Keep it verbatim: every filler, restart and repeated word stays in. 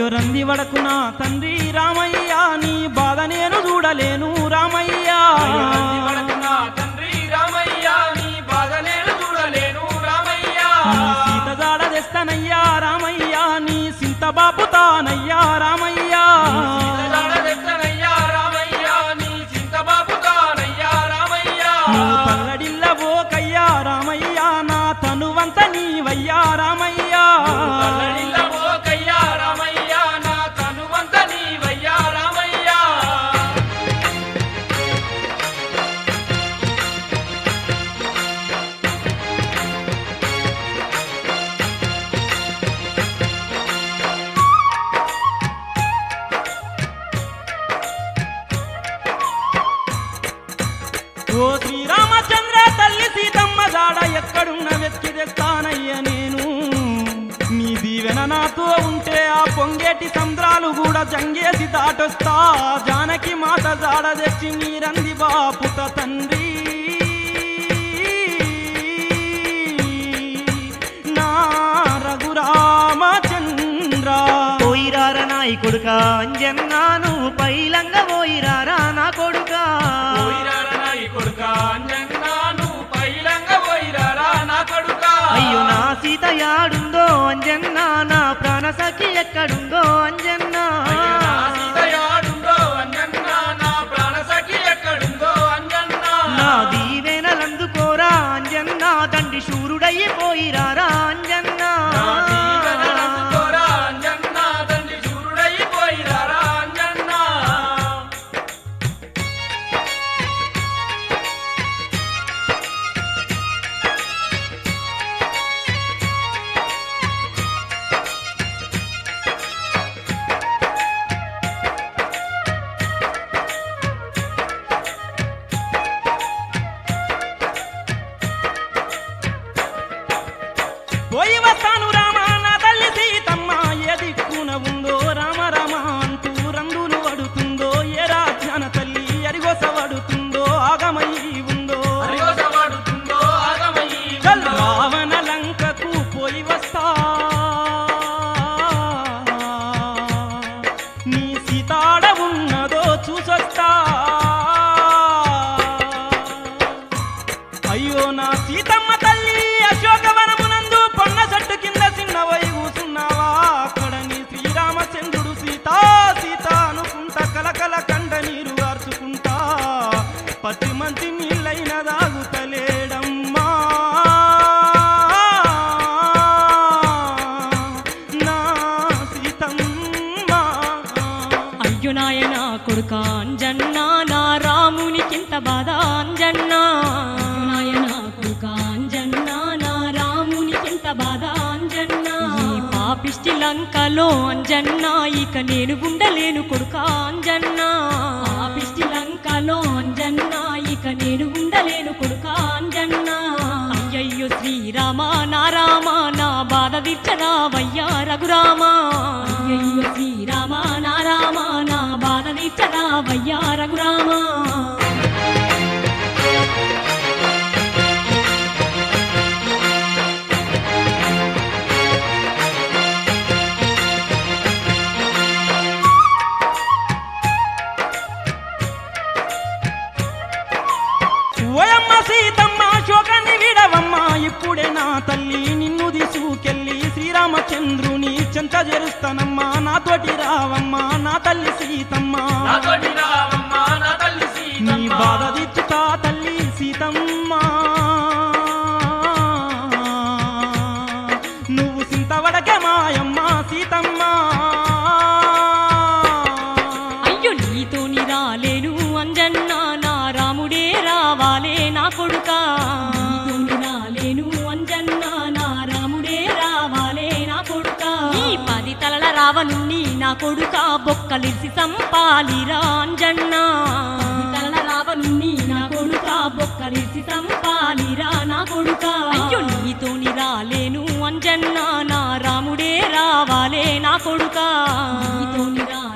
రంది వడకు నా తండ్రి రామయ్య నీ బాధ నేను చూడలేను రామయ్య రంది వడకు నా తండ్రి రామయ్య నీ బాధ నేను చూడలేను రామయ్య సీత జాడ తెస్తానయ్యా రామయ్య నీ సింత బాపు తానయ్యా రామయ్య జాడ తెస్తానయ్యా రామయ్య నీ చింత బాపు తానయ్యా రామయ్య పల్లడిల్ల పోకయ్యా రామయ్య నా తనువంత నీవయ్యా రామయ్య పల్లడిల్ల పోకయ్యా రామయ్య నా తనువంత నీవయ్యా రామయ్య ఓ శ్రీరామచంద్ర తల్లి సీతమ్మ జాడ ఎక్కడున్న వెతికి తెస్తానయ్య నేను నీ దీవెన నాతో ఉంటే ఆ పొంగేటి సంద్రాలు కూడా జంగేసి దాటొస్తా జానకి మాత జాడ తెచ్చి మీరంది బాపుత తండ్రి నా రఘురామచంద్ర పోయిరారా నాయి కొడుక అంజన్నాను పైలంగ పోయిరారా నా కొడుక అయ్యో నా సీత యాడుందో అంజన్నా నా ప్రాణసఖి ఎక్కడుందో అంజన్నా నా దీవెనలందుకోరా అంజన్నా తండ్రి శూరుడయ్యిపోయిరారా అంజన్నా పోయి వస్తాను రామ నా తల్లి సీతమ్మ ఏ దిక్కున ఉందో రామ రామ అంటూ రంగులు వడుతుందో ఏ రాజ్యాన తల్లి అరిగోస వడుతుందో ఆగమయ్యి ఉందో రావణ లంకకు పోయి వస్తా నీ సీతాడ ఉన్నదో చూసొస్తా అయ్యో నా సీతమ్మ తల్లి అశోకవనమునందు పొన్న చెట్టు కింద చిన్నవై కూసున్నావా అక్కడ నీ శ్రీరామచంద్రుడు సీత సీత అనుకుంటా కలకల కండ నీరు ఆర్చుకుంటా పత్తి మంచి నీళ్ళైన దాగుతలేడమ్మా నా సీతమ్మ అయ్యో నాయన కొడుక అంజన్నా నా రామునికింత బాధ అంజన్నా నాయన కొడుక అంజన్నా నా రామునికింత బాధ అంజన్నా ఈ పాపిష్టి లంకలో అంజన్నా ఇక నేను ఉండలేను కొడుక అంజన్నా పాపిష్టి లంకలో అంజన్నా ఇక నేను ఉండలేను కొడుక అంజన్నా అయ్యయ్యో శ్రీరామ నా రామ నా బాధ తీర్చరావయ్యా రఘురామ అయ్యయ్యో శ్రీరామ నా రామ నా బాధ తీర్చరావయ్యా రఘురామ ఓయమ్మ సీతమ్మ శోకాన్ని వీడవమ్మ ఇప్పుడే నా తల్లి నిన్ను తీసుకెళ్ళి శ్రీరామచంద్రుని చెంత చేరుస్తానమ్మా నాతోటి రావమ్మా నా తల్లి సీతమ్మ నీ బాధ దిచ్చుతా తల్లి సీతమ్మ నువ్వు సింతవడకే మాయమ్మ సీతమ్మ అయ్యో నీతోని రాలేను అంజన్నా నా రాముడే రావాలే నా కొడుక నీతోని రాలేను అంజన్నా నా రాముడే రావాలే నా కొడుక నీ పది తలల రావణుణ్ణి నా కొడుక బొక్కలిసి సంపాలిరా అంజన్నా పది తలల రావణుణ్ణి నా కొడుక బొక్కలిసి సంపాలిరా నా కొడుక అయ్యో నీతోని రాలేను అంజన్నా నా రాముడే రావాలే నా కొడుక నీతోని రా